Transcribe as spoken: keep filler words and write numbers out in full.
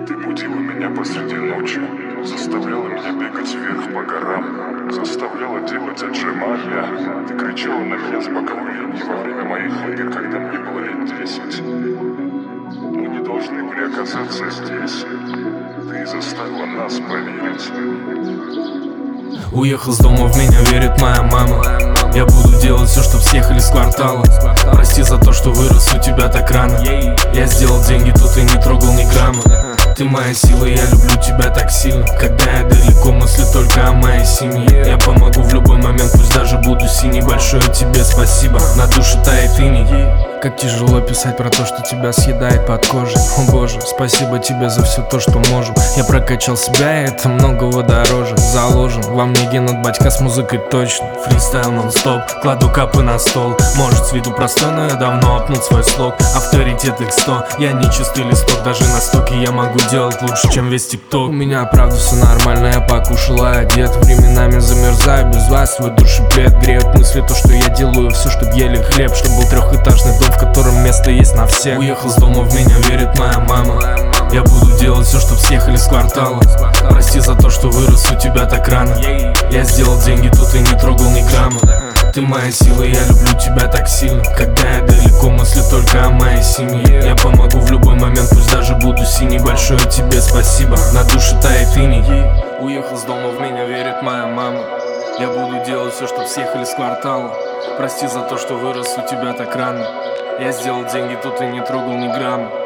Ты будила меня посреди ночи, заставляла меня бегать вверх по горам, заставляла делать отжимания. Ты кричала на меня с боковой линии во время моих игр, когда мне было лет десять. Мы не должны были оказаться здесь. Ты заставила нас поверить. Уехал с дома, в меня верит моя мама. Я буду делать все, чтоб съехали с квартала. Прости за то, что вырос у тебя так рано. Я сделал деньги, тут и не трогал ни грамма. Ты моя сила, я люблю тебя так сильно. Когда я далеко, мысли только о моей семье. Я помогу в любой момент, пусть даже буду синий. Большое тебе спасибо, на душе тает иней. Как тяжело писать про то, что тебя съедает под кожей. О боже, спасибо тебе за все то, что можем. Я прокачал себя, и это многого дороже. Заложен во мне ген от батька с музыкой точно. Фристайл нон-стоп, кладу капы на стол. Может с виду простой, но я давно опнул свой слог. Авторитет икс сто, я не чистый листок. Даже на стоке я могу делать лучше, чем весь тикток. У меня правда все нормально, я покушал и одет. Временами замерзаю, без вас свой душеплет греют мысли то, что я делаю все, чтоб ели хлеб. Чтоб был трехэтажный дом, в котором место есть на всех. Уехал с дома, в меня верит моя мама. Я буду делать все, чтоб съехали с квартала. Прости за то, что вырос у тебя так рано. Я сделал деньги, тут и не трогал ни грамма. Ты моя сила, я люблю тебя так сильно. Когда я далеко, мысли только о моей семье. Я помогу в любой момент, пусть даже буду синий. Большое тебе спасибо, на душе тает иней. Уехал с дома, в меня верит моя мама. Я буду делать все, чтоб съехали с квартала. Прости за то, что вырос у тебя так рано. Я сделал деньги, тут и не трогал ни грамма.